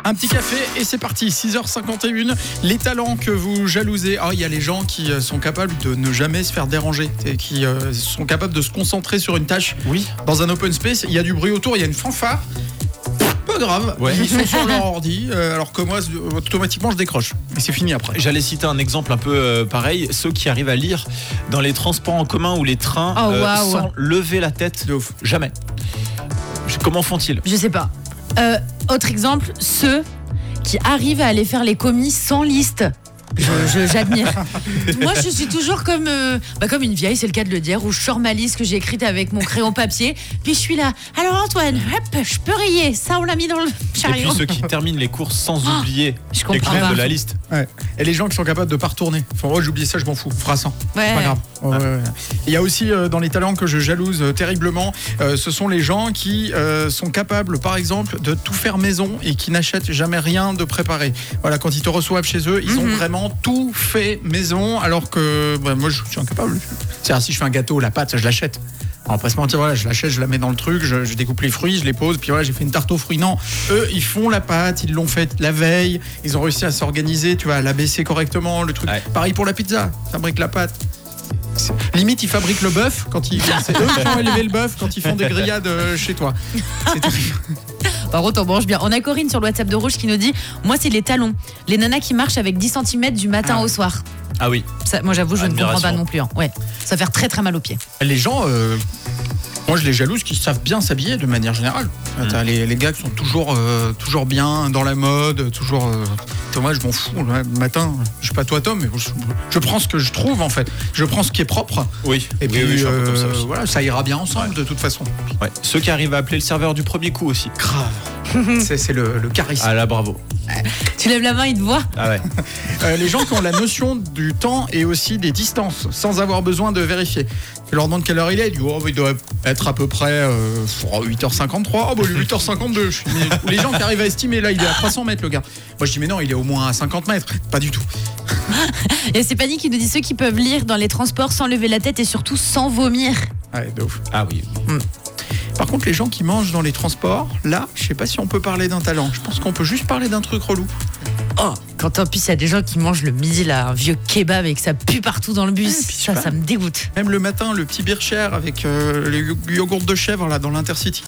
Un petit café et c'est parti, 6h51. Les talents que vous jalousez. Il y a les gens qui sont capables de ne jamais se faire déranger et qui sont capables de se concentrer sur une tâche. Oui. Dans un open space, il y a du bruit autour, il y a une fanfare. Pas grave, ouais. Ils sont sur leur ordi, alors que moi, automatiquement, je décroche. Et c'est fini après. J'allais citer un exemple un peu pareil, ceux qui arrivent à lire dans les transports en commun ou les trains sans lever la tête. De ouf. Jamais. Comment font-ils ? Je sais pas. Autre exemple, ceux qui arrivent à aller faire les commis sans liste. J'admire. Moi, je suis toujours comme une vieille, c'est le cas de le dire, où je sors ma liste que j'ai écrite avec mon crayon papier, puis je suis là. Alors Antoine, hop, je peux rayer. Ça, on l'a mis dans le chariot. Et puis ceux qui terminent les courses sans oublier l'écrire de la liste. Ouais. Et les gens qui sont capables de pas retourner. Enfin, j'ai oublié ça, je m'en fous. Fera 100. Ouais. Pas grave. Ouais. Il y a aussi dans les talents que je jalouse terriblement, ce sont les gens qui sont capables, par exemple, de tout faire maison et qui n'achètent jamais rien de préparé. Voilà, quand ils te reçoivent chez eux, ils ont vraiment tout fait maison, alors que moi je suis incapable. C'est-à-dire, si je fais un gâteau, la pâte, je l'achète. On va pas se mentir, voilà, je l'achète, je la mets dans le truc, je découpe les fruits, je les pose, puis voilà, j'ai fait une tarte aux fruits. Non, eux, ils font la pâte, ils l'ont faite la veille, ils ont réussi à s'organiser, tu vois, à la baisser correctement, le truc. Ouais. Pareil pour la pizza, fabrique la pâte. Limite, ils fabriquent le bœuf quand ils. C'est eux qui ont élevé le bœuf quand ils font des grillades chez toi. C'est terrible. Par contre, on mange bien. On a Corinne sur le WhatsApp de Rouge qui nous dit: moi, c'est les talons. Les nanas qui marchent avec 10 cm du matin au soir. Ah oui. Ça, moi, j'avoue, je ne comprends pas non plus. Hein. Ouais. Ça va faire très très mal aux pieds. Les gens. Moi, je les jalouse qui savent bien s'habiller de manière générale. Les gars qui sont toujours bien dans la mode, toujours. Moi, je m'en fous. Le matin, je suis pas toi, Tom, mais je prends ce que je trouve en fait. Je prends ce qui est propre. Oui. Et puis, je suis un peu comme ça aussi. Voilà, ça ira bien ensemble de toute façon. Ouais. Ceux qui arrivent à appeler le serveur du premier coup aussi. Grave. c'est le charisme. Ah là, bravo. Tu lèves la main, il te voit. Ah ouais. Les gens qui ont la notion du temps et aussi des distances, sans avoir besoin de vérifier. Tu leur demandes quelle heure il est, ils disent il doit être à peu près 8h53. Lui 8h52. Ou les gens qui arrivent à estimer, là il est à 300 mètres le gars. Moi je dis mais non, il est au moins à 50 mètres. Pas du tout. Et c'est Fanny qui nous dit ceux qui peuvent lire dans les transports sans lever la tête et surtout sans vomir. Ouais, de ouf. Ah oui. Par contre, les gens qui mangent dans les transports, là, je sais pas si on peut parler d'un talent. Je pense qu'on peut juste parler d'un truc relou. Quand en plus il y a des gens qui mangent le midi là, un vieux kebab et que ça pue partout dans le bus, ça me dégoûte. Même le matin, le petit Bircher avec les yogourts de chèvre là dans l'Intercity.